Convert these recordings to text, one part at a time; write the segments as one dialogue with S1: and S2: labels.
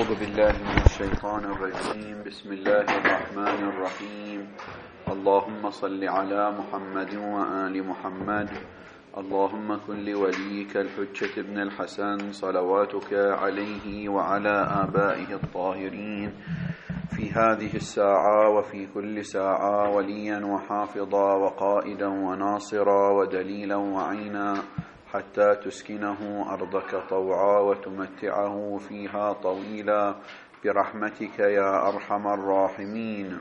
S1: أعوذ بالله من الشيطان الرجيم. بسم الله الرحمن الرحيم. اللهم صل على محمد وآل محمد. اللهم كن لوليك الحجة ابن الحسن صلواتك عليه وعلى آبائه الطاهرين في هذه الساعة وفي كل ساعة وليا وحافظا وقائدا وناصرا ودليلا وعينا، حتى تسكنه أرضك طوعا وتمتعه فيها طويلا برحمتك يا أرحم الراحمين.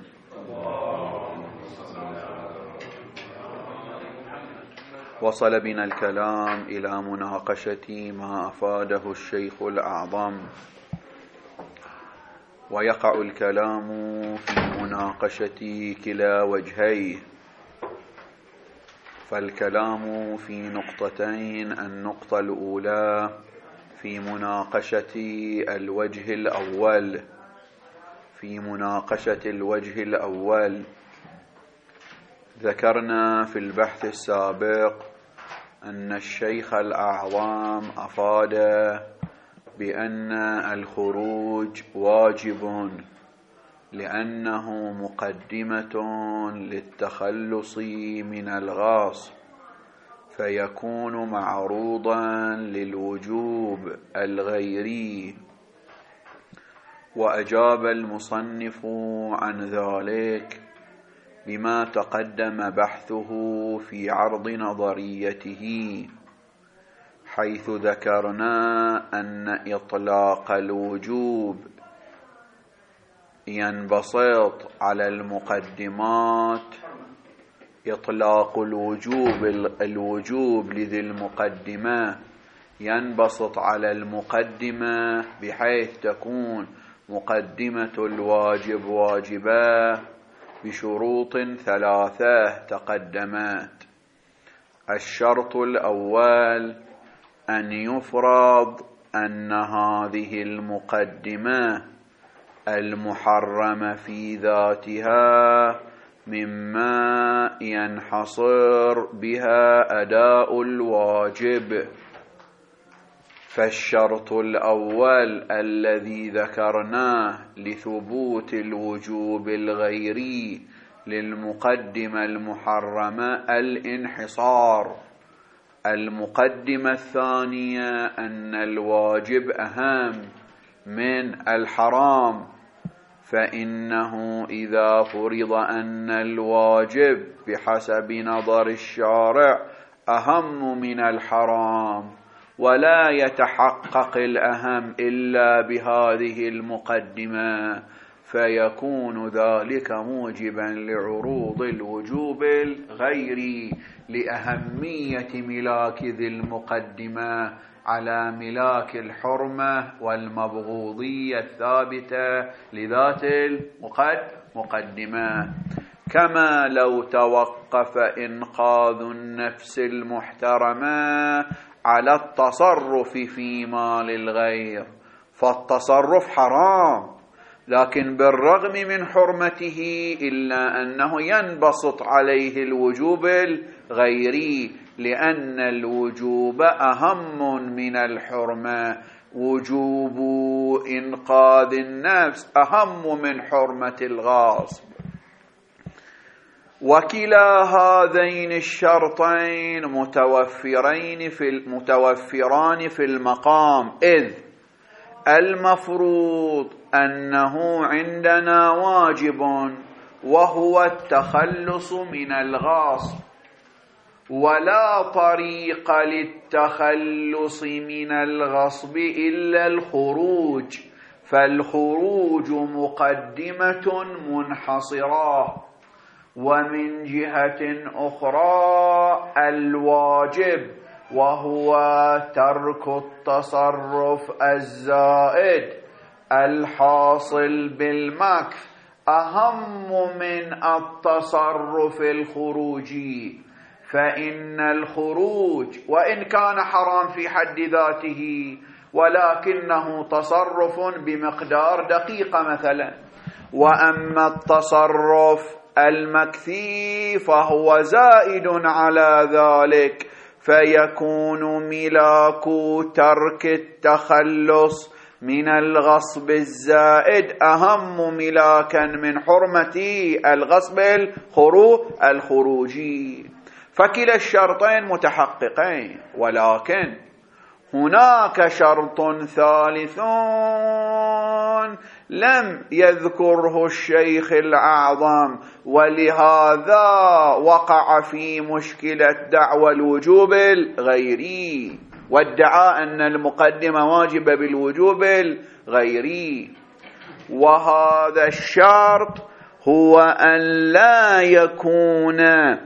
S1: وصل بنا الكلام إلى مناقشة ما أفاده الشيخ الأعظم، ويقع الكلام في مناقشة كلا وجهيه، فالكلام في نقطتين: النقطة الأولى في مناقشة الوجه الأول. في مناقشة الوجه الأول ذكرنا في البحث السابق أن الشيخ الأعظم أفاد بأن الخروج واجب لأنه مقدمة للتخلص من الغاصب، فيكون معروضا للوجوب الغيري. وأجاب المصنف عن ذلك بما تقدم بحثه في عرض نظريته، حيث ذكرنا أن إطلاق الوجوب ينبسط على المقدمات. إطلاق الوجوب لذي المقدمة ينبسط على المقدمة بحيث تكون مقدمة الواجب واجبة بشروط ثلاثة تقدمت. الشرط الأول أن يفرض أن هذه المقدمة المحرمة في ذاتها مما ينحصر بها أداء الواجب. فالشرط الأول الذي ذكرناه لثبوت الوجوب الغيري للمقدمة المحرمة الانحصار. المقدمة الثانية أن الواجب أهم من الحرام، فإنه إذا فرض أن الواجب بحسب نظر الشارع أهم من الحرام، ولا يتحقق الأهم إلا بهذه المقدمة، فيكون ذلك موجبا لعروض الوجوب الغيري لأهمية ملاك ذي المقدمة على ملاك الحرمة والمبغوضية الثابتة لذات المقدمة. كما لو توقف إنقاذ النفس المحترمة على التصرف في مال الغير، فالتصرف حرام، لكن بالرغم من حرمته إلا أنه ينبسط عليه الوجوب الغيري، لأن الوجوب أهم من الحرمة. وجوب إنقاذ النفس أهم من حرمة الغاصب. وكلا هذين الشرطين متوفران في المقام، إذ المفروض أنه عندنا واجب وهو التخلص من الغاصب، ولا طريق للتخلص من الغصب إلا الخروج، فالخروج مقدمة منحصرة. ومن جهة أخرى الواجب وهو ترك التصرف الزائد الحاصل بالمكث أهم من التصرف الخروجي، فإن الخروج وإن كان حرام في حد ذاته ولكنه تصرف بمقدار دقيقة مثلا، وأما التصرف المكثي فهو زائد على ذلك، فيكون ملاك ترك التخلص من الغصب الزائد أهم ملاكا من حرمة الغصب الخروجي. فكلا الشرطين متحققين، ولكن هناك شرط ثالث لم يذكره الشيخ الأعظم، ولهذا وقع في مشكلة دعوى الوجوب الغيري، وادعى أن المقدمة واجبة بالوجوب الغيري. وهذا الشرط هو أن لا يكون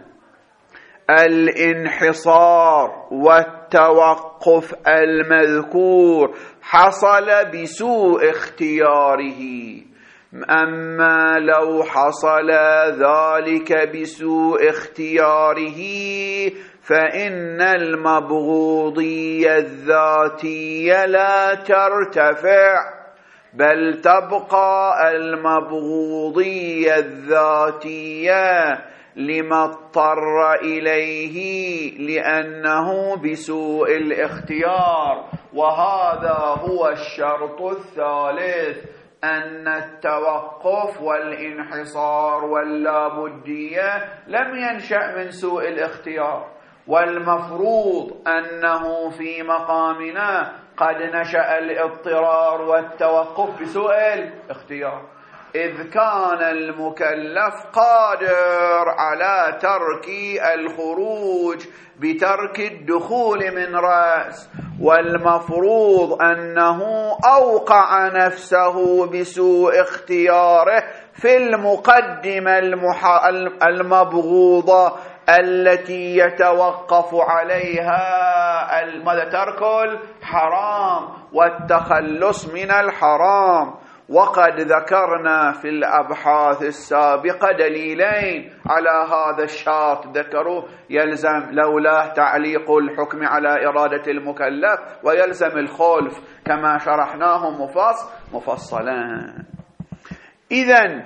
S1: الانحصار والتوقف المذكور حصل بسوء اختياره. أما لو حصل ذلك بسوء اختياره فإن المبغوضية الذاتية لا ترتفع، بل تبقى المبغوضية الذاتية لما اضطر إليه لأنه بسوء الاختيار. وهذا هو الشرط الثالث، أن التوقف والانحصار واللابدية لم ينشأ من سوء الاختيار، والمفروض أنه في مقامنا قد نشأ الاضطرار والتوقف بسوء الاختيار، إذ كان المكلف قادر على ترك الخروج بترك الدخول من رأس، والمفروض أنه أوقع نفسه بسوء اختياره في المقدمة المبغوضة التي يتوقف عليها ترك الحرام والتخلص من الحرام. وقد ذكرنا في الأبحاث السابقة دليلين على هذا الشرط ذكروا يلزم لولاه تعليق الحكم على إرادة المكلف، ويلزم الخلف كما شرحناه مفصلا. إذن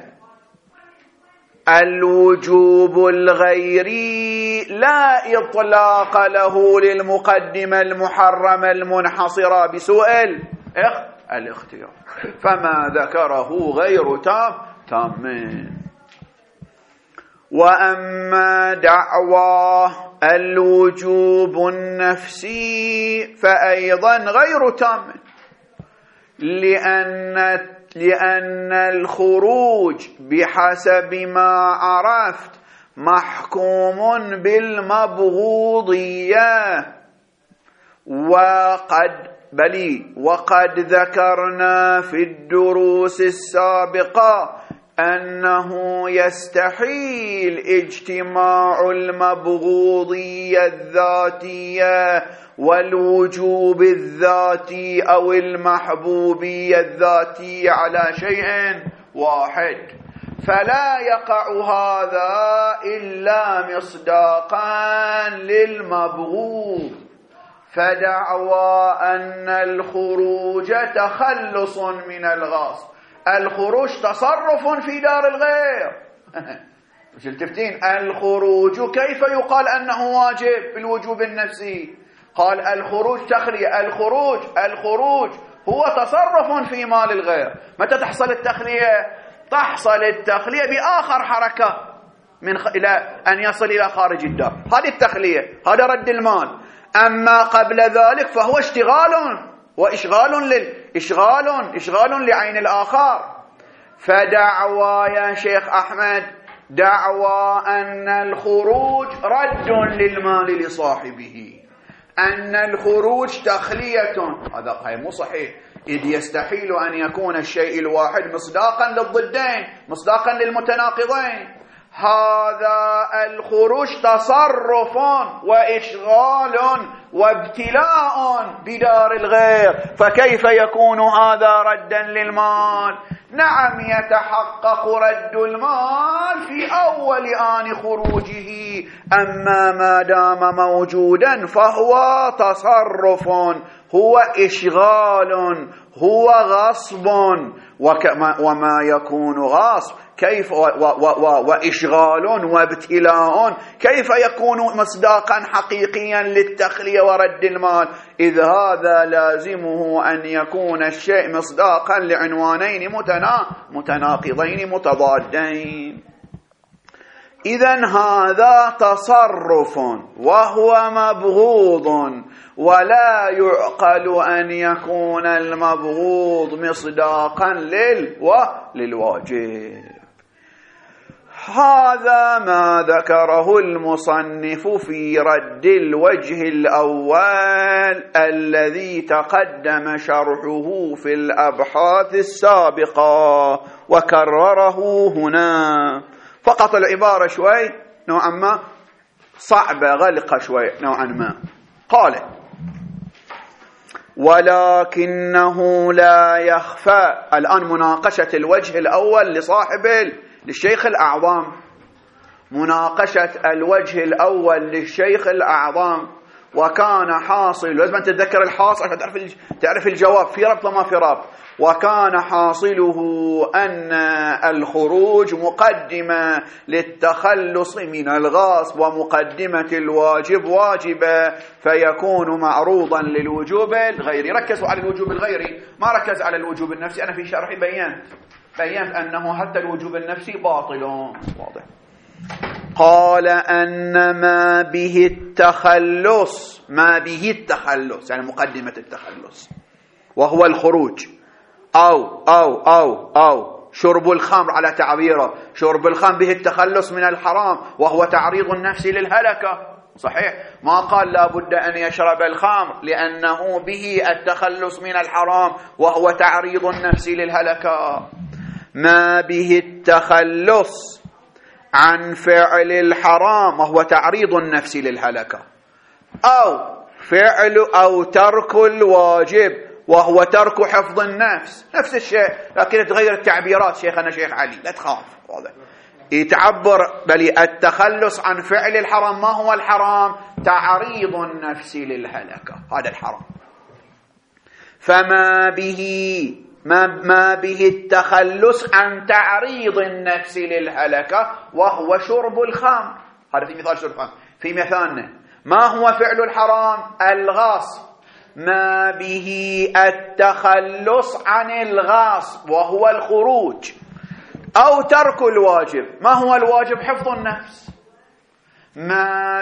S1: الوجوب الغيري لا إطلاق له للمقدمة المحرمة المنحصرة بسوء الاختيار، فما ذكره غير تام. وأما دعوى الوجوب النفسي فأيضا غير تام، لأن الخروج بحسب ما عرفت محكوم بالمبغوضية، وقد ذكرنا في الدروس السابقة أنه يستحيل اجتماع المبغوضية الذاتية والوجوب الذاتي أو المحبوبية الذاتية على شيء واحد، فلا يقع هذا إلا مصداقا للمبغوض. فدعوى أن الخروج تخلص من الغصب، الخروج تصرف في دار الغير. مش التفتين الخروج كيف يقال أنه واجب بالوجوب النفسي؟ قال الخروج تخلية، الخروج هو تصرف في مال الغير. متى تحصل التخلية؟ تحصل التخلية بآخر حركة إلى أن يصل إلى خارج الدار، هذه التخلية، هذا رد المال. أما قبل ذلك فهو اشتغال إشغال لعين الآخر. فدعوى يا شيخ أحمد دعوى أن الخروج رد للمال لصاحبه، أن الخروج تخلية، هذا مو صحيح، إذ يستحيل أن يكون الشيء الواحد مصداقا للضدين، مصداقا للمتناقضين. هذا الخروج تصرف وإشغال وابتلاء بدار الغير، فكيف يكون هذا ردا للمال؟ نعم يتحقق رد المال في أول آن خروجه، أما ما دام موجودا فهو تصرف، هو إشغال، هو غصب، وما يكون غصب كيف وإشغال وابتلاء كيف يكون مصداقا حقيقيا للتخلية ورد المال، إذ هذا لازمه أن يكون الشيء مصداقا لعنوانين متناقضين متضادين. إذن هذا تصرف وهو مبغوض، ولا يعقل أن يكون المبغوض مصداقا للواجب. هذا ما ذكره المصنف في رد الوجه الأول الذي تقدم شرحه في الأبحاث السابقة وكرره هنا. فقط العبارة شوي نوعا ما صعبة غلقة شوي نوعا ما. قال: ولكنه لا يخفى. الآن مناقشة الوجه الأول للشيخ الأعظم، مناقشة الوجه الأول للشيخ الأعظم، وكان حاصل، لازم أن تتذكر الحاصل عشان تعرف الجواب، في ربط ما في ربط. وكان حاصله أن الخروج مقدمة للتخلص من الغصب، ومقدمة الواجب واجبة، فيكون معروضا للوجوب الغيري. ركزوا على الوجوب الغيري، ما ركز على الوجوب النفسي. أنا في شرحي بيّنت أنه حتى الوجوب النفسي باطل. واضح. قال أن ما به التخلص يعني مقدمة التخلص، وهو الخروج، أو شرب الخمر على تعبيره، شرب الخمر به التخلص من الحرام، وهو تعريض النفس للهلكة. صحيح، ما قال لا بد أن يشرب الخمر لأنه به التخلص من الحرام وهو تعريض النفس للهلكة. ما به التخلص عن فعل الحرام وهو تعريض النفس للهلكة، أو ترك الواجب وهو ترك حفظ النفس. نفس الشيء، لكن تغير التعبيرات. شيخنا شيخ علي لا تخاف، واضح، يتعبر بل التخلص عن فعل الحرام. ما هو الحرام؟ تعريض النفس للهلكة، هذا الحرام. فما به التخلص عن تعريض النفس للهلكة وهو شرب الخمر. هذا في مثال شرب الخمر. في مثالنا ما هو فعل الحرام؟ الغصب. ما به التخلص عن الغصب وهو الخروج، أو ترك الواجب. ما هو الواجب؟ حفظ النفس. ما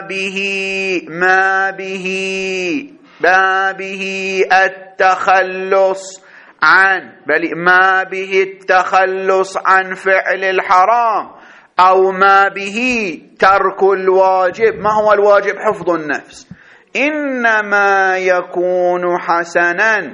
S1: به التخلص عن فعل الحرام، أو ما به ترك الواجب. ما هو الواجب؟ حفظ النفس. إنما يكون حسنا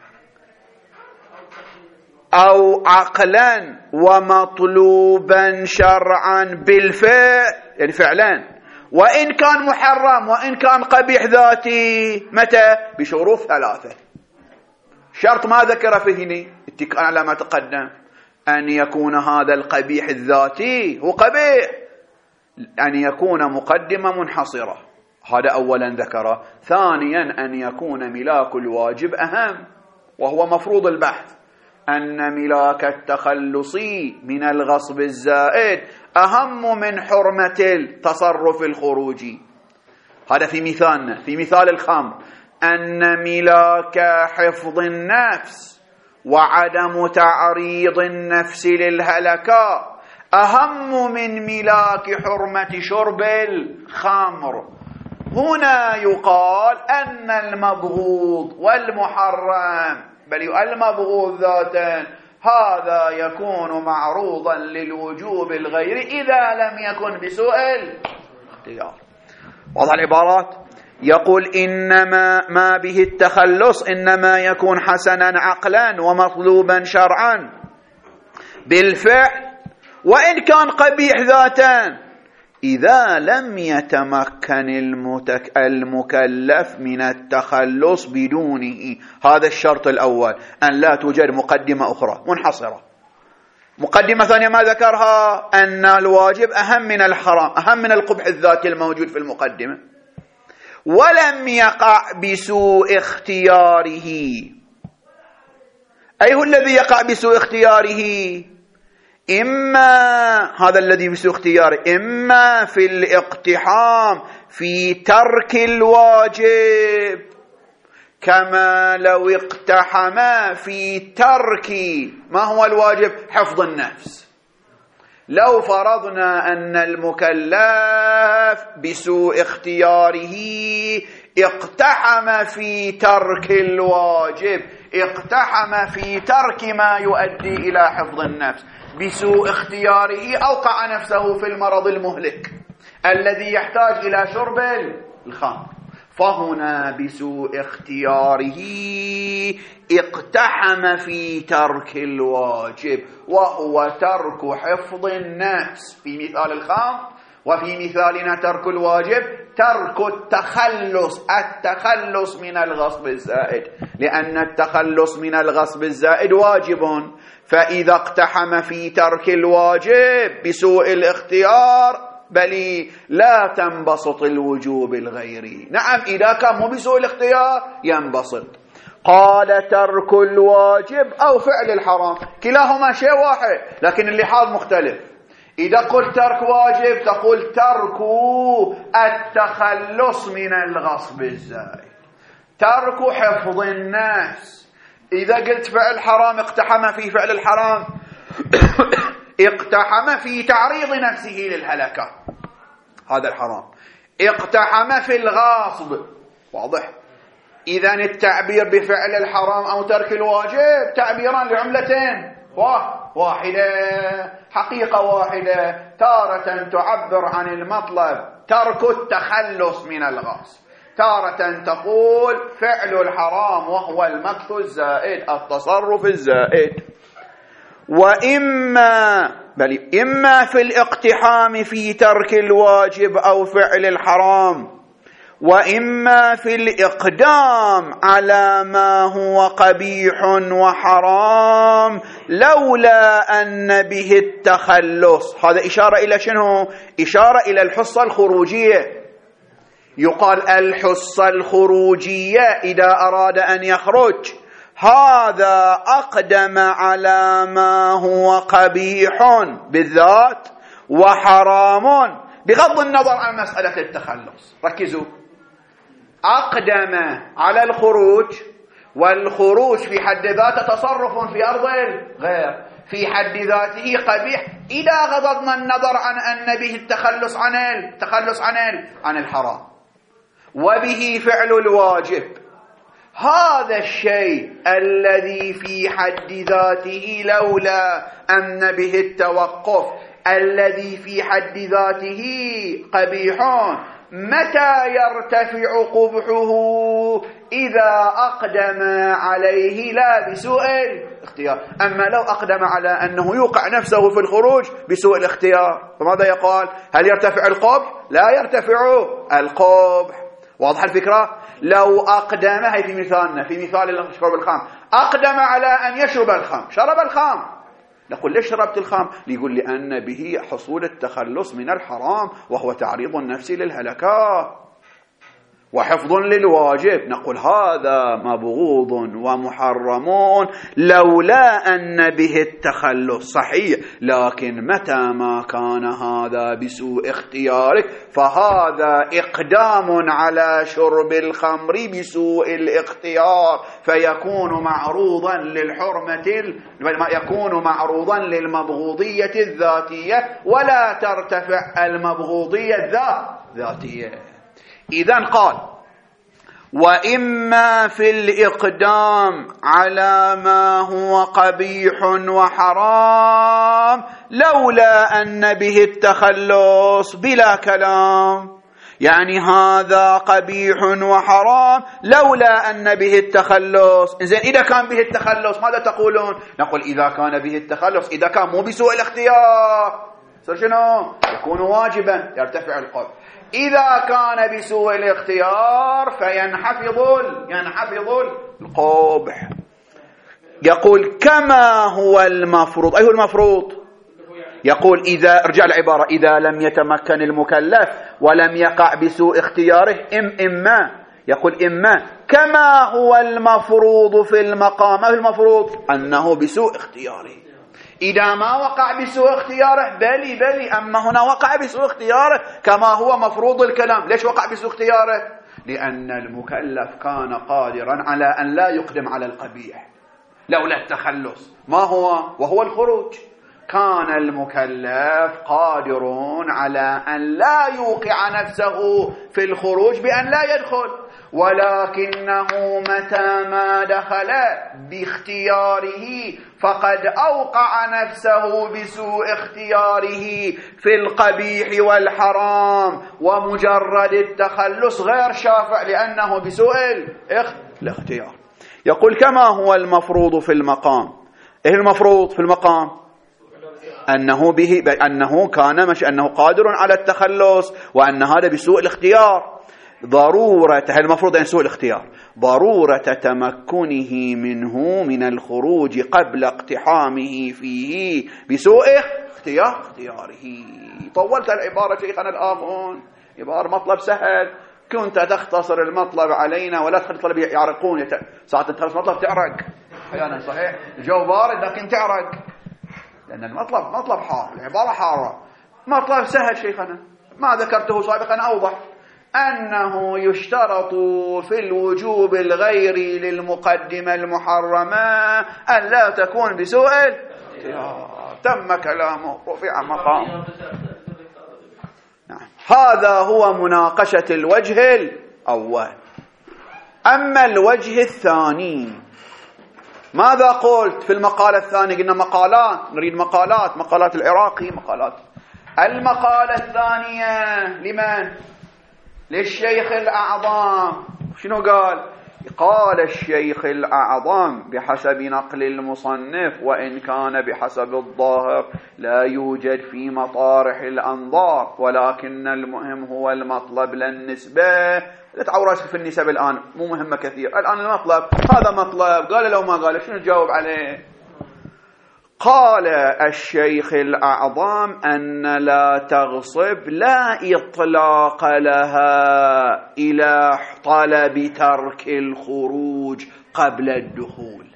S1: أو عقلا ومطلوبا شرعا بالفعل، يعني فعلا، وإن كان محرم وإن كان قبيح ذاتي. متى؟ بشروط 3. شرط ما ذكر فيه اتكاء على ما تقدم، أن يكون هذا القبيح الذاتي هو قبيح، أن يكون مقدمة منحصرة، هذا أولا ذكره. ثانيا أن يكون ملاك الواجب أهم، وهو مفروض البحث، أن ملاك التخلص من الغصب الزائد أهم من حرمة التصرف الخروجي. هذا في مثالنا، في مثال الخمر، أن ملاك حفظ النفس وعدم تعريض النفس للهلكة أهم من ملاك حرمة شرب الخمر. هنا يقال أن المبغوض والمحرم، بل المبغوض ذاتا، هذا يكون معروضا للوجوب الغير إذا لم يكن بسوء الاختيار. وضع العبارات، يقول إنما ما به التخلص إنما يكون حسنا عقلا ومطلوبا شرعا بالفعل، وإن كان قبيح ذاتا، إذا لم يتمكن المكلف من التخلص بدونه. هذا الشرط الأول، أن لا توجد مقدمة أخرى منحصرة. مقدمة ثانية ما ذكرها؟ أن الواجب أهم من الحرام، أهم من القبح الذاتي الموجود في المقدمة، ولم يقع بسوء اختياره. أي هو الذي يقع بسوء اختياره؟ إما هذا الذي بسوء اختياره إما في الاقتحام في ترك الواجب، كما لو اقتحم في ترك ما هو الواجب؟ حفظ النفس. لو فرضنا أن المكلف بسوء اختياره اقتحم في ترك الواجب، اقتحم في ترك ما يؤدي إلى حفظ النفس، بسوء اختياره أوقع نفسه في المرض المهلك الذي يحتاج إلى شرب الخمر، فهنا بسوء اختياره اقتحم في ترك الواجب، وهو ترك حفظ النفس في مثال الخمر، وفي مثالنا ترك الواجب ترك التخلص من الغصب الزائد، لأن التخلص من الغصب الزائد واجب، فإذا اقتحم في ترك الواجب بسوء الاختيار بل لا تنبسط الوجوب الغيري. نعم إذا كان مو بسوء الاختيار ينبسط. قال ترك الواجب أو فعل الحرام، كلاهما شيء واحد لكن اللحاظ مختلف. إذا قلت ترك واجب تقول ترك التخلص من الغصب الزائد، ترك حفظ الناس. إذا قلت فعل حرام اقتحم في فعل الحرام اقتحم في تعريض نفسه للهلكة، هذا الحرام. اقتحم في الغاصب، واضح؟ إذن التعبير بفعل الحرام أو ترك الواجب تعبيران لعملتين واحدة، حقيقة واحدة. تارة تعبر عن المطلب ترك التخلص من الغاصب، تارة تقول فعل الحرام وهو المكث الزائد، التصرف الزائد. إما في الاقتحام في ترك الواجب أو فعل الحرام، وإما في الإقدام على ما هو قبيح وحرام لولا أن به التخلص. هذا إشارة إلى شنو؟ إشارة إلى الحصة الخروجية. يقال الحصة الخروجية إذا أراد أن يخرج هذا أقدم على ما هو قبيح بالذات وحرام بغض النظر عن مسألة التخلص. ركزوا، أقدم على الخروج، والخروج في حد ذاته تصرف في أرض الغير، في حد ذاته قبيح إذا غضضنا النظر عن أن به التخلص عن الحرام، وبه فعل الواجب. هذا الشيء الذي في حد ذاته لولا أن به التوقف، الذي في حد ذاته قبيح، متى يرتفع قبحه؟ إذا أقدم عليه لا بسوء الاختيار. أما لو أقدم على أنه يوقع نفسه في الخروج بسوء الاختيار فماذا يقال؟ هل يرتفع القبح؟ لا يرتفع القبح. واضح الفكرة؟ لو أقدم، هي في مثالنا، في مثال شرب الخمر، أقدم على أن يشرب الخمر، شرب الخمر، نقول ليش شربت الخمر؟ ليقول لأن به حصول التخلص من الحرام وهو تعريض النفس للهلكات وحفظ للواجب. نقول هذا مبغوض ومحرم لولا أن به التخلص. صحيح، لكن متى ما كان هذا بسوء اختيارك فهذا إقدام على شرب الخمر بسوء الاختيار، فيكون معروضا للحرمة، يكون معروضا للمبغوضية الذاتية ولا ترتفع المبغوضية الذاتية. إذن قال وإما في الإقدام على ما هو قبيح وحرام لولا أن به التخلص بلا كلام، يعني هذا قبيح وحرام لولا أن به التخلص. إذن إذا كان به التخلص ماذا تقولون؟ نقول إذا كان به التخلص، إذا كان مو بسوء الاختيار صار شنو؟ يكون واجبا، يرتفع القبح. إذا كان بسوء الاختيار فينحفظ القبح. يقول كما هو المفروض. أي هو المفروض؟ يقول إذا، ارجع العبارة، إذا لم يتمكن المكلف ولم يقع بسوء اختياره إما يقول إما كما هو المفروض في المقام. ما هو المفروض؟ أنه بسوء اختياره. إذا ما وقع بسوء اختياره بلي أما هنا وقع بسوء اختياره كما هو مفروض الكلام. ليش وقع بسوء اختياره؟ لأن المكلف كان قادرا على أن لا يقدم على القبيح لولا التخلص. ما هو؟ وهو الخروج. كان المكلف قادر على أن لا يوقع نفسه في الخروج بأن لا يدخل، ولكنه متى ما دخل باختياره فقد أوقع نفسه بسوء اختياره في القبيح والحرام، ومجرد التخلص غير شافع لأنه بسوء الاختيار. يقول كما هو المفروض في المقام. إيه المفروض في المقام؟ أنه قادر على التخلص، وأن هذا بسوء الاختيار. ضرورة، المفروض أن سوء الاختيار ضرورة تمكنه منه من الخروج قبل اقتحامه فيه بسوء اختياره. طولت العبارة شيخنا الآخون، عبارة مطلب سهل، كنت تختصر المطلب علينا ولا تخلي الطلب يعرقون. ساعة تخلص مطلب تعرق أحيانا، صحيح الجو بارد لكن تعرق، لأن المطلب حار، العبارة حارة. مطلب سهل شيخنا ما ذكرته سابقا أوضح، أنه يشترط في الوجوب الغيري للمقدمة المحرمة أن لا تكون بسوء اختيار. تم كلامه، رفع مقام. نعم. هذا هو مناقشة الوجه الأول. أما الوجه الثاني ماذا قلت في المقالة الثانية؟ قلنا مقالات، نريد مقالات العراقي، المقالة الثانية لمن؟ للشيخ الأعظم. شنو قال الشيخ الأعظم بحسب نقل المصنف، وإن كان بحسب الظاهر لا يوجد في مطارح الأنظار، ولكن المهم هو المطلب للنسبة. لا تعورش في النسب الآن، مو مهمة كثير الآن، المطلب هذا مطلب. قال لو ما قال شنو تجاوب عليه؟ قال الشيخ الأعظم أن لا تغصب لا إطلاق لها إلى طلب ترك الخروج قبل الدخول،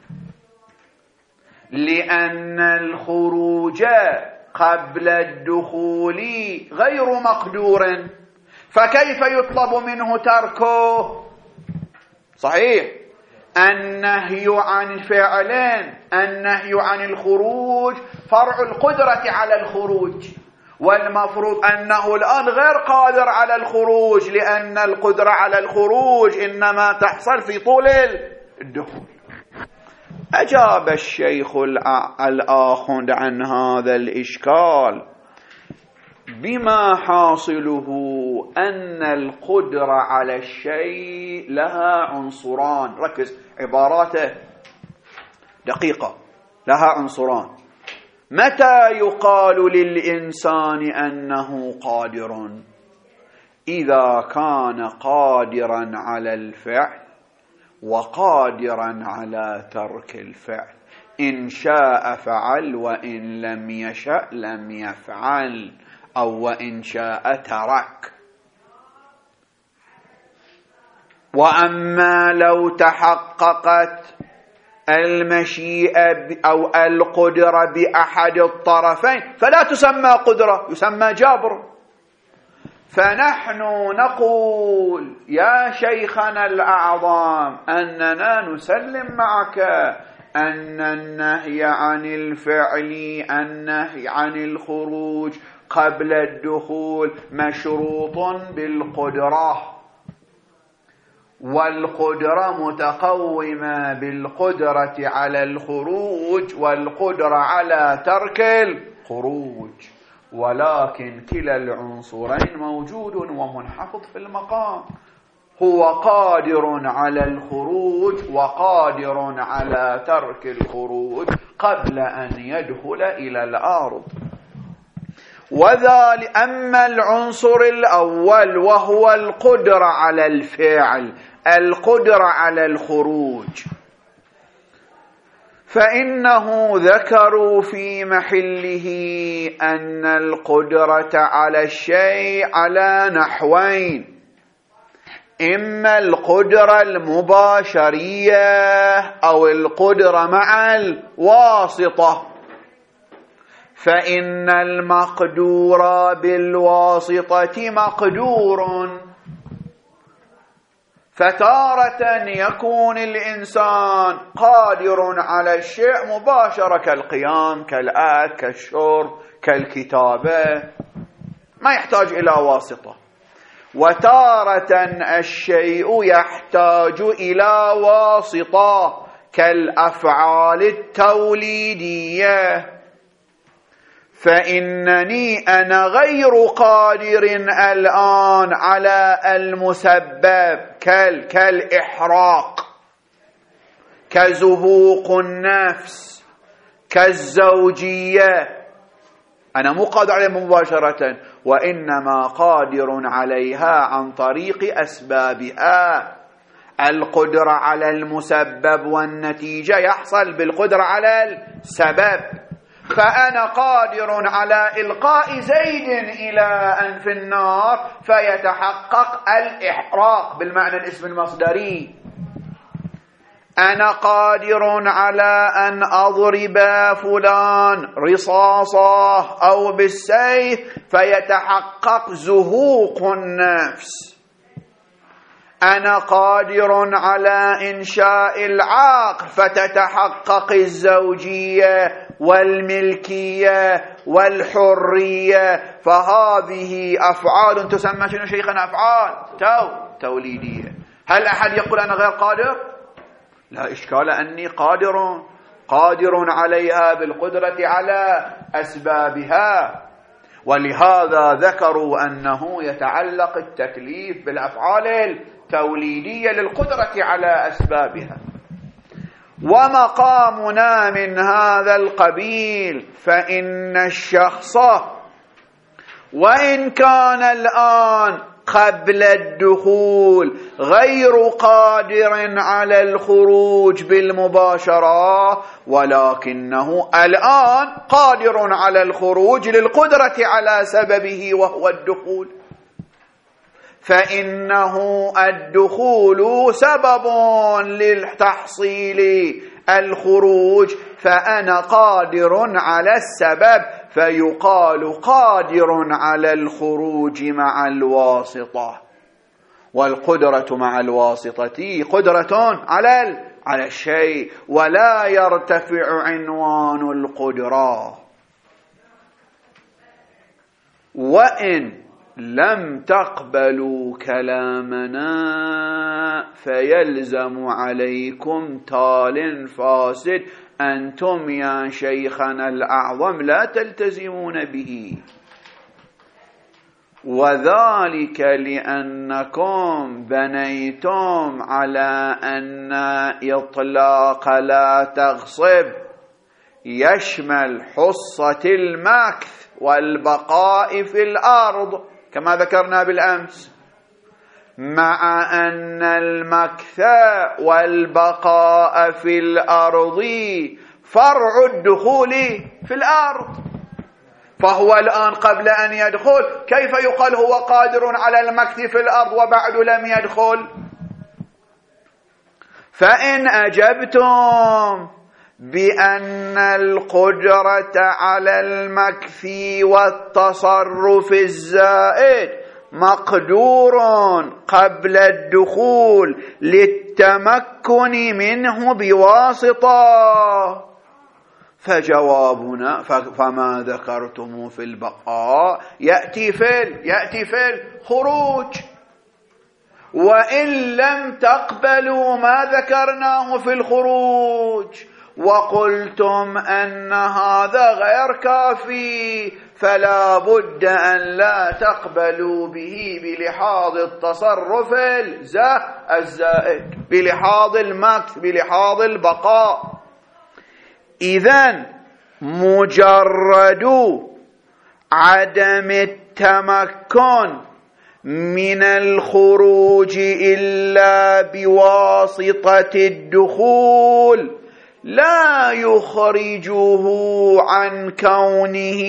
S1: لأن الخروج قبل الدخول غير مقدور، فكيف يطلب منه تركه؟ صحيح النهي عن فعلين، النهي عن الخروج فرع القدرة على الخروج، والمفروض أنه الآن غير قادر على الخروج، لأن القدرة على الخروج إنما تحصل في طول الدخول. أجاب الشيخ الآخوند عن هذا الإشكال بما حاصله أن القدرة على الشيء لها عنصران. ركز، عباراته دقيقة، لها عنصران. متى يقال للإنسان أنه قادر؟ إذا كان قادرا على الفعل وقادرا على ترك الفعل، إن شاء فعل وإن لم يشأ لم يفعل، أو وإن شاء ترك. وأما لو تحققت المشيئة أو القدرة بأحد الطرفين فلا تسمى قدرة، يسمى جبر. فنحن نقول يا شيخنا الأعظم أننا نسلم معك أن النهي عن الفعل، النهي عن الخروج قبل الدخول مشروط بالقدرة، والقدرة متقومة بالقدرة على الخروج والقدرة على ترك الخروج، ولكن كلا العنصرين موجود ومنحفظ في المقام. هو قادر على الخروج وقادر على ترك الخروج قبل أن يدخل إلى الأرض. وذلك أما العنصر الأول وهو القدرة على الفعل، القدرة على الخروج، فإنه ذكروا في محله أن القدرة على الشيء على نحوين: إما القدرة المباشرية أو القدرة مع الواسطة. فإن المقدور بالواسطة مقدور، فتارة يكون الإنسان قادر على الشيء مباشرة كالقيام، كالأكل، كالشرب، كالكتابة، ما يحتاج إلى واسطة. وتارة الشيء يحتاج إلى واسطة كالأفعال التوليدية. فإنني أنا غير قادر الآن على المسبب كالإحراق، كزهوق النفس، كالزوجية، أنا مو قادر عليها مباشرة، وإنما قادر عليها عن طريق أسبابها. القدرة على المسبب والنتيجة يحصل بالقدرة على السبب. فأنا قادر على إلقاء زيد إلى أنف النار فيتحقق الإحراق بالمعنى الاسم المصدري. أنا قادر على أن أضرب فلان رصاصة أو بالسيف فيتحقق زهوق النفس. أنا قادر على إنشاء العقل فتتحقق الزوجية والملكية والحرية. فهذه أفعال تسمى شنو شيخنا؟ أفعال توليدية. هل أحد يقول أنا غير قادر؟ لا إشكال أني قادر عليها بالقدرة على أسبابها. ولهذا ذكروا أنه يتعلق التكليف بالأفعال التوليدية للقدرة على أسبابها. ومقامنا من هذا القبيل، فإن الشخص وإن كان الآن قبل الدخول غير قادر على الخروج بالمباشرة، ولكنه الآن قادر على الخروج للقدرة على سببه وهو الدخول. فإنه الدخول سبب للتحصيل الخروج، فأنا قادر على السبب، فيقال قادر على الخروج مع الواسطة. والقدرة مع الواسطة قدرة على الشيء، ولا يرتفع عنوان القدرة. وإن لم تقبلوا كلامنا فيلزم عليكم تال فاسد، أنتم يا شيخنا الأعظم لا تلتزمون به، وذلك لأنكم بنيتم على أن إطلاق لا تغصب يشمل حصة المكث والبقاء في الأرض كما ذكرنا بالأمس، مع أن المكث والبقاء في الأرض فرع الدخول في الأرض. فهو الآن قبل أن يدخل كيف يقال هو قادر على المكث في الأرض وبعد لم يدخل؟ فإن أجبتم بأن القدرة على المكث والتصرف الزائد مقدور قبل الدخول للتمكن منه بواسطة، فجوابنا فما ذكرتم في البقاء يأتي في الخروج. وإن لم تقبلوا ما ذكرناه في الخروج وقلتم أن هذا غير كافي، فلا بد أن لا تقبلوا به بلحاظ التصرف الزائد، بلحاظ المكث، بلحاظ البقاء. إذن مجرد عدم التمكن من الخروج إلا بواسطة الدخول لا يخرجه عن كونه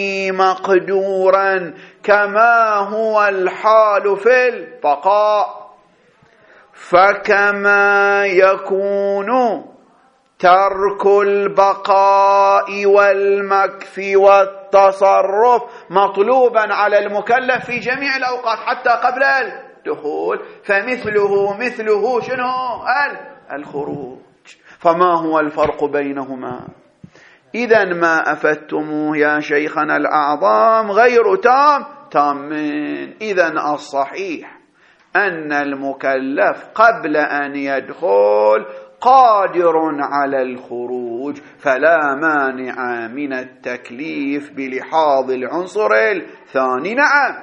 S1: مقدورا كما هو الحال في البقاء. فكما يكون ترك البقاء والمكث والتصرف مطلوبا على المكلف في جميع الأوقات حتى قبل الدخول، فمثله شنو؟ الخروج. فما هو الفرق بينهما؟ إذن ما أفدتموه يا شيخنا الأعظم غير تامين. إذن الصحيح أن المكلف قبل أن يدخل قادر على الخروج، فلا مانع من التكليف بلحاظ العنصر الثاني.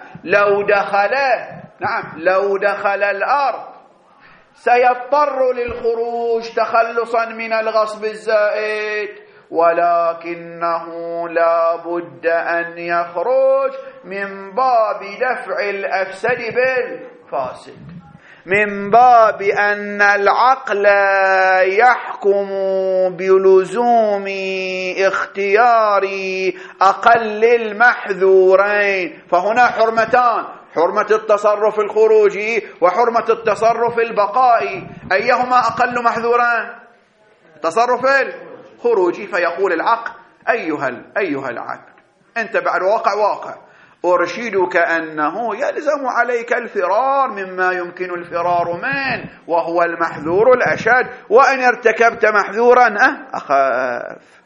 S1: لو دخل الأرض سيضطر للخروج تخلصا من الغصب الزائد، ولكنه لا بد أن يخرج من باب دفع الأفسد بالفاسد، من باب أن العقل يحكم بلزوم اختيار أقل المحذورين. فهنا حرمتان: حرمة التصرف الخروجي وحرمة التصرف البقائي. أيهما أقل محذوران؟ التصرف الخروجي. فيقول العقل: أيها العقل، أنت بعد واقع أرشدك أنه يلزم عليك الفرار مما يمكن الفرار منه وهو المحذور الأشد، وإن ارتكبت محذورا أخاف.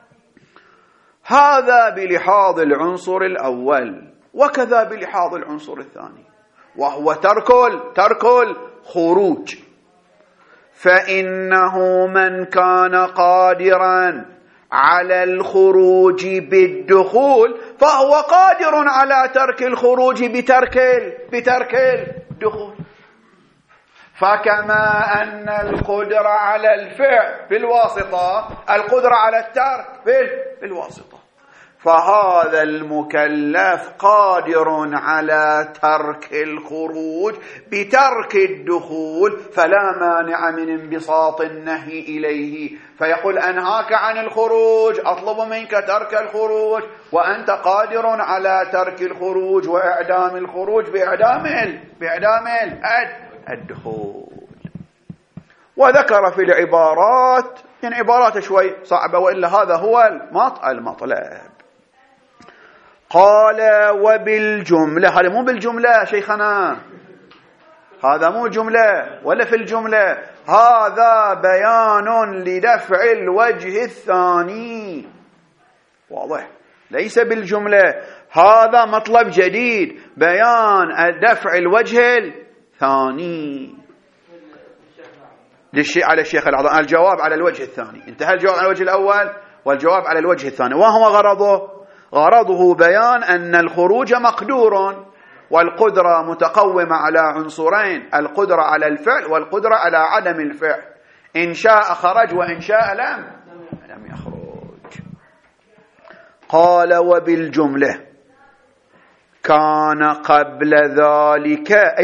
S1: هذا بلحاظ العنصر الأول، وكذا بلحاظ العنصر الثاني وهو ترك الخروج. فإنه من كان قادرا على الخروج بالدخول فهو قادر على ترك الخروج بترك الدخول. فكما أن القدرة على الفعل بالواسطة، القدرة على الترك بالواسطة، فهذا المكلف قادر على ترك الخروج بترك الدخول، فلا مانع من انبساط النهي إليه. فيقول: أنهاك عن الخروج، أطلب منك ترك الخروج، وأنت قادر على ترك الخروج وإعدام الخروج بإعدام الدخول. وذكر في العبارات، يعني عبارات شوي صعبة وإلا هذا هو المطلب. قال: وبالجملة. هذا مو بالجملة شيخنا، هذا مو جملة ولا في الجملة، هذا بيان لدفع الوجه الثاني. واضح؟ ليس بالجملة، هذا مطلب جديد، بيان دفع الوجه الثاني على الشيخ الأعظم. الجواب على الوجه الثاني، انتهى الجواب على الوجه الأول والجواب على الوجه الثاني. وهو غرضه بيان أن الخروج مقدور، والقدرة متقومة على عنصرين: القدرة على الفعل والقدرة على عدم الفعل. إن شاء خرج وإن شاء لم يخرج. قال: وبالجملة كان قبل ذلك، أي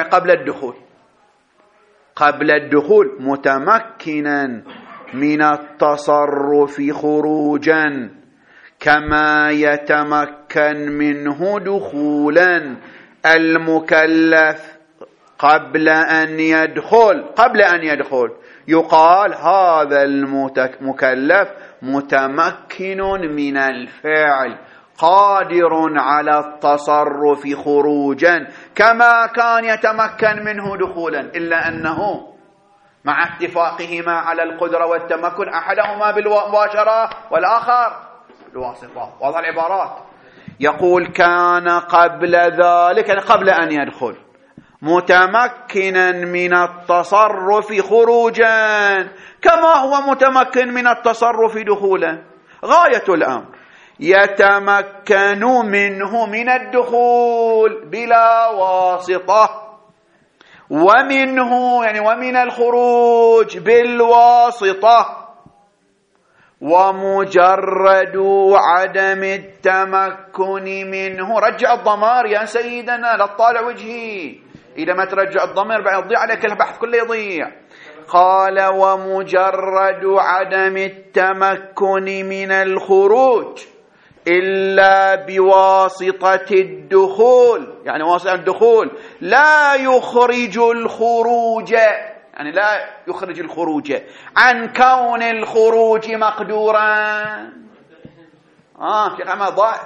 S1: قبل الدخول متمكنا من التصرف خروجا كما يتمكن منه دخولا. المكلف قبل أن يدخل يقال هذا المكلف متمكن من الفعل، قادر على التصرف خروجا كما كان يتمكن منه دخولا، إلا أنه مع اتفاقهما على القدرة والتمكن أحدهما بالمباشرة والآخر بالواسطة. واضح العبارات؟ يقول: كان قبل ذلك، يعني قبل أن يدخل، متمكنا من التصرف خروجا كما هو متمكن من التصرف دخولا. غاية الأمر يتمكن منه من الدخول بلا واسطة، ومنه يعني ومن الخروج بالواسطة، ومجرد عدم التمكن منه. رجع الضمائر يا سيدنا، لا تطالع وجهي، إذا ما ترجع الضمير بعد يضيع عليك البحث كله يضيع. قال: ومجرد عدم التمكن من الخروج إلا بواسطة الدخول، يعني واسطة الدخول لا يخرج الخروج، يعني لا يخرج الخروج عن كون الخروج مقدورا. شيخ عماد ضاعت.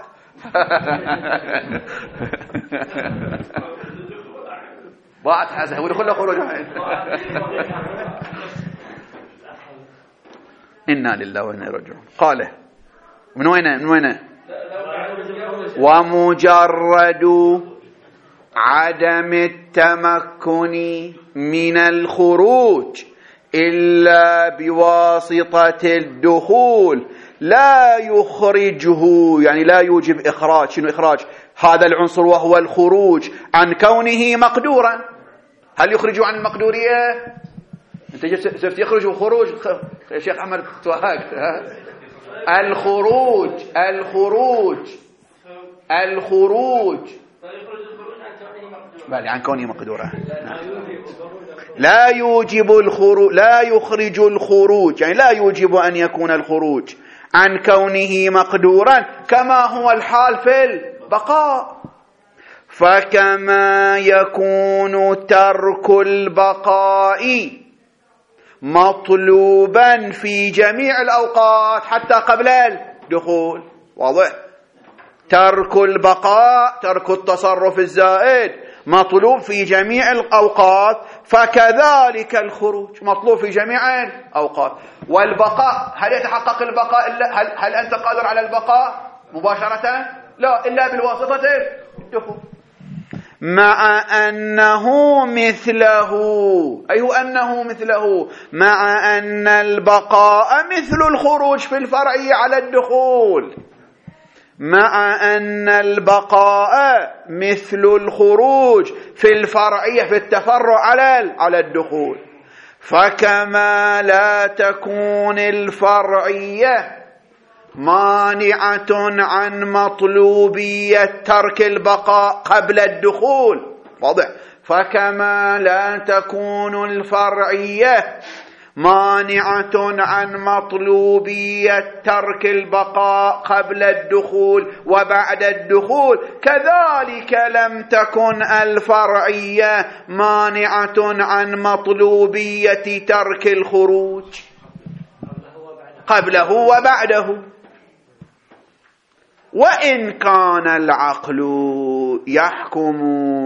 S1: ضاعت حسن هو كله خروج. إنا لله وإنا إليه راجعون. قال من وين ومجرد عدم التمكن من الخروج إلا بواسطة الدخول لا يخرجه، يعني لا يوجب إخراج. شنو إخراج هذا العنصر وهو الخروج عن كونه مقدورا؟ هل يخرج عن المقدورية؟ انت سوف يخرج خروج يا شيخ عمر توهقت. الخروج بل عن كونه مقدورا. لا يوجب الخروج، لا يخرج الخروج، يعني لا يوجب أن يكون الخروج عن كونه مقدورا كما هو الحال في البقاء. فكما يكون ترك البقاء مطلوبا في جميع الأوقات حتى قبل الدخول، واضح؟ ترك البقاء، ترك التصرف الزائد مطلوب في جميع الأوقات، فكذلك الخروج مطلوب في جميع الأوقات. والبقاء، هل يتحقق البقاء هل أنت قادر على البقاء مباشرة؟ لا، إلا بالواسطة الدخول. مع أنه مثله، أي أنه مثله، مع أن البقاء مثل الخروج في الفرعية على الدخول، مع أن البقاء مثل الخروج في الفرعية في التفرع على الدخول. فكما لا تكون الفرعية مانعة عن مطلوبية ترك البقاء قبل الدخول، واضح؟ فكما لا تكون الفرعية مانعة عن مطلوبية ترك البقاء قبل الدخول وبعد الدخول، كذلك لم تكن الفرعية مانعة عن مطلوبية ترك الخروج قبله وبعده. وإن كان العقل يحكم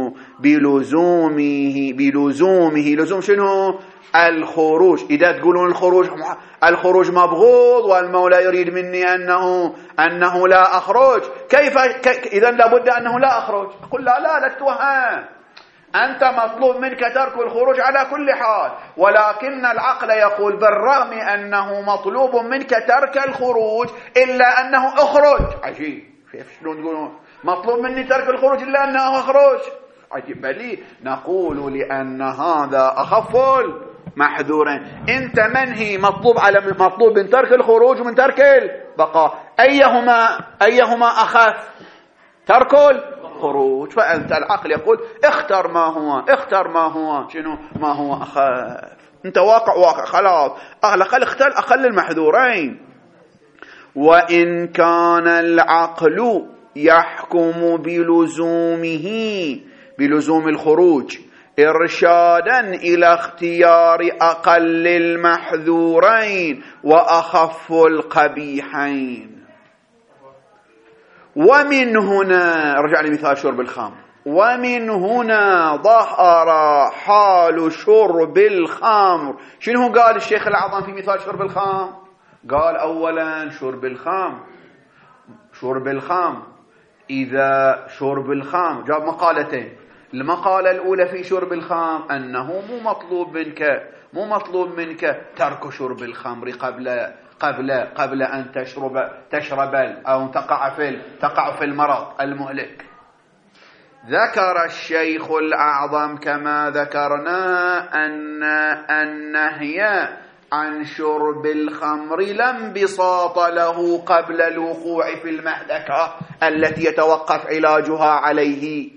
S1: بلزومه، لزوم شنو؟ الخروج. إذا تقولون الخروج مبغوض والمولى يريد مني أنه لا أخرج، كيف إذن لابد أنه لا أخرج؟ أقول لا تتوهم، أنت مطلوب منك ترك الخروج على كل حال، ولكن العقل يقول بالرغم أنه مطلوب منك ترك الخروج إلا أنه أخرج. عجيب، شلون تقولون مطلوب مني ترك الخروج إلا أنه أخرج؟ عجيب. بلي نقول لأن هذا أخف المحذورين. أنت منهي مطلوب من ترك الخروج ومن ترك البقاء، أيهما أخف؟ ترك الخروج. فأنت العقل يقول اختر ما هو شنو ما هو أخف. أنت واقع خلاص، أقل المحذورين. وإن كان العقل يحكم بلزوم الخروج إرشادا إلى اختيار أقل المحذورين وأخف القبيحين. ومن هنا رجع لمثال شرب الخمر، ومن هنا ظهر حال شرب الخمر. شنو قال الشيخ الأعظم في مثال شرب الخمر؟ قال أولا شرب الخمر إذا شرب الخمر جاب مقالتين. المقالة الأولى في شرب الخمر أنه مو مطلوب منك ترك شرب الخمر قبل أن تشرب أو تقع في المرض المهلك. ذكر الشيخ الأعظم كما ذكرنا أن النهي عن شرب الخمر لا انبساط له قبل الوقوع في المهلكة التي يتوقف علاجها عليه.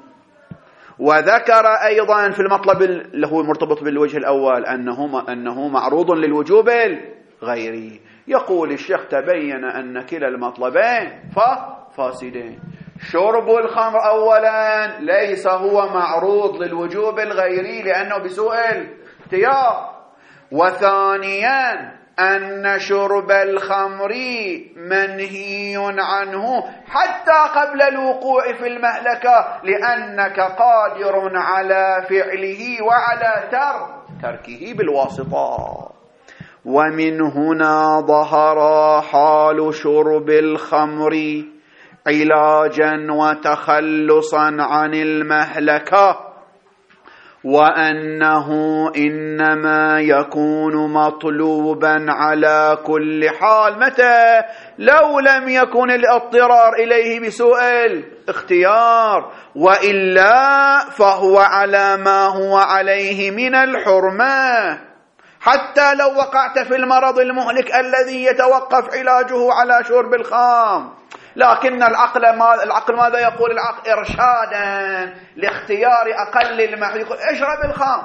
S1: وذكر أيضا في المطلب اللي هو مرتبط بالوجه الأول أنه معروض للوجوب الغيري. يقول الشيخ تبين أن كلا المطلبين فاسدين. شرب الخمر أولا ليس هو معروض للوجوب الغيري لأنه بسوء الاختيار، وثانيا أن شرب الخمر منهي عنه حتى قبل الوقوع في المهلكة لأنك قادر على فعله وعلى تركه بالواسطة. ومن هنا ظهر حال شرب الخمر علاجا وتخلصا عن المهلكة، وأنه إنما يكون مطلوبا على كل حال متى؟ لو لم يكن الاضطرار إليه بسوء الاختيار، وإلا فهو على ما هو عليه من الحرمة، حتى لو وقعت في المرض المهلك الذي يتوقف علاجه على شرب الخمر. لكن العقل ماذا يقول؟ العقل إرشادا لاختيار أقل المحل يقول اشرب الخمر.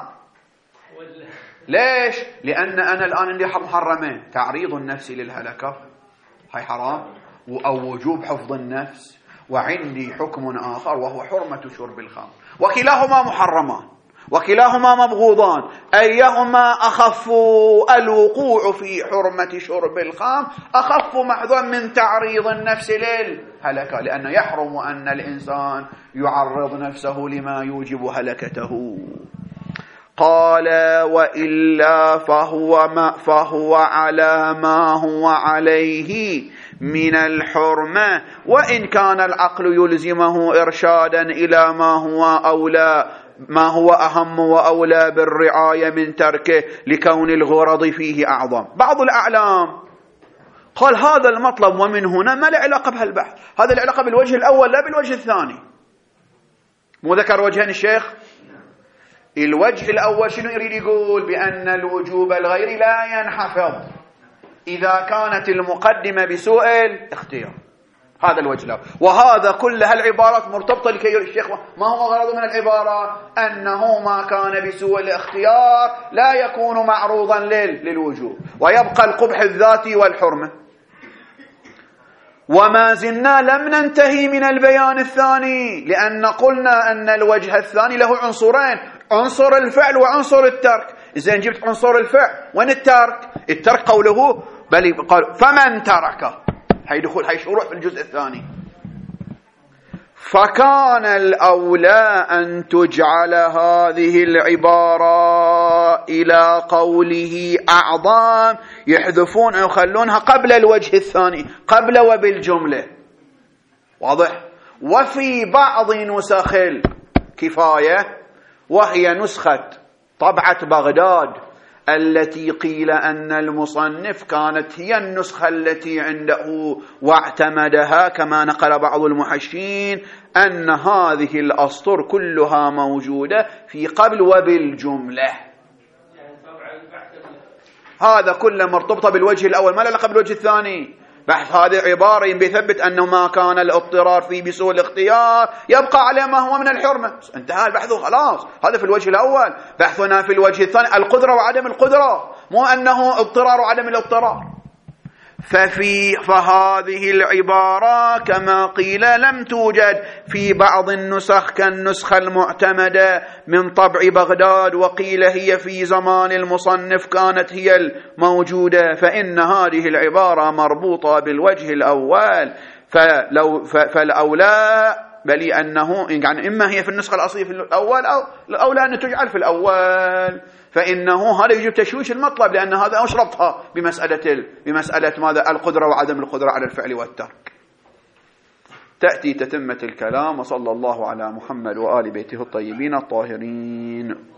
S1: ليش؟ لأن أنا الآن عندي محرمين: تعريض النفس للهلكة هاي حرام، أو وجوب حفظ النفس، وعندي حكم آخر وهو حرمة شرب الخمر، وكلاهما محرمان وكلاهما مبغوضان. أيهما أخف الوقوع في حرمة شرب الخمر؟ أخف محضا من تعريض النفس للهلكة، لأنه يحرم أن الإنسان يعرض نفسه لما يوجب هلكته. قال: وإلا فهو على ما هو عليه من الحرمة، وإن كان العقل يلزمه إرشادا إلى ما هو أهم وأولى بالرعاية من تركه لكون الغرض فيه أعظم. بعض الأعلام قال هذا المطلب ومن هنا ما له علاقة بهالبحث، هذا له علاقة بالوجه الأول لا بالوجه الثاني. مو ذكر وجهين الشيخ؟ الوجه الأول شنو يريد يقول؟ بأن الوجوب الغيري لا ينحفظ إذا كانت المقدمة بسوء الاختيار، هذا الوجه الأول. وهذا كل هالعبارات مرتبطة لكي الشيخ ما هو غرض من العبارة؟ أنه ما كان بسوء الاختيار لا يكون معروضا للوجوب، ويبقى القبح الذاتي والحرمة. وما زلنا لم ننتهي من البيان الثاني، لأن قلنا أن الوجه الثاني له عنصرين: عنصر الفعل وعنصر الترك. إذا جبت عنصر الفعل، وين الترك؟ الترك قوله بل قال فمن ترك، هي شروع في الجزء الثاني. فكان الأولى أن تجعل هذه العبارة إلى قوله أعظم، يحذفون أو يخلونها قبل الوجه الثاني، قبل وبالجملة. واضح؟ وفي بعض نسخ الكفاية، وهي نسخة طبعة بغداد التي قيل أن المصنف كانت هي النسخة التي عنده واعتمدها، كما نقل بعض المحشين أن هذه الأسطر كلها موجودة في قبل وبالجملة. هذا كله مرتبطة بالوجه الأول، ما له علاقة بالوجه الثاني. بحث هذه عبارة بيثبت أنه ما كان الاضطرار فيه بسوء الاختيار يبقى على ما هو من الحرمة. انتهى البحث خلاص. هذا في الوجه الأول. بحثنا في الوجه الثاني القدرة وعدم القدرة، مو أنه اضطرار وعدم الاضطرار. فهذه العبارة كما قيل لم توجد في بعض النسخ كالنسخة المعتمدة من طبع بغداد، وقيل هي في زمان المصنف كانت هي الموجودة، فإن هذه العبارة مربوطة بالوجه الأول. فالأولى بل أنه يعني إما هي في النسخة الأصلية في الأول أو الأولى أن تجعل في الأول، فإنه هذا يجب تشويش المطلب، لأن هذا أشرطها بمسألة ماذا؟ القدرة وعدم القدرة على الفعل والترك. تأتي تتمة الكلام. وصلى الله على محمد وآل بيته الطيبين الطاهرين.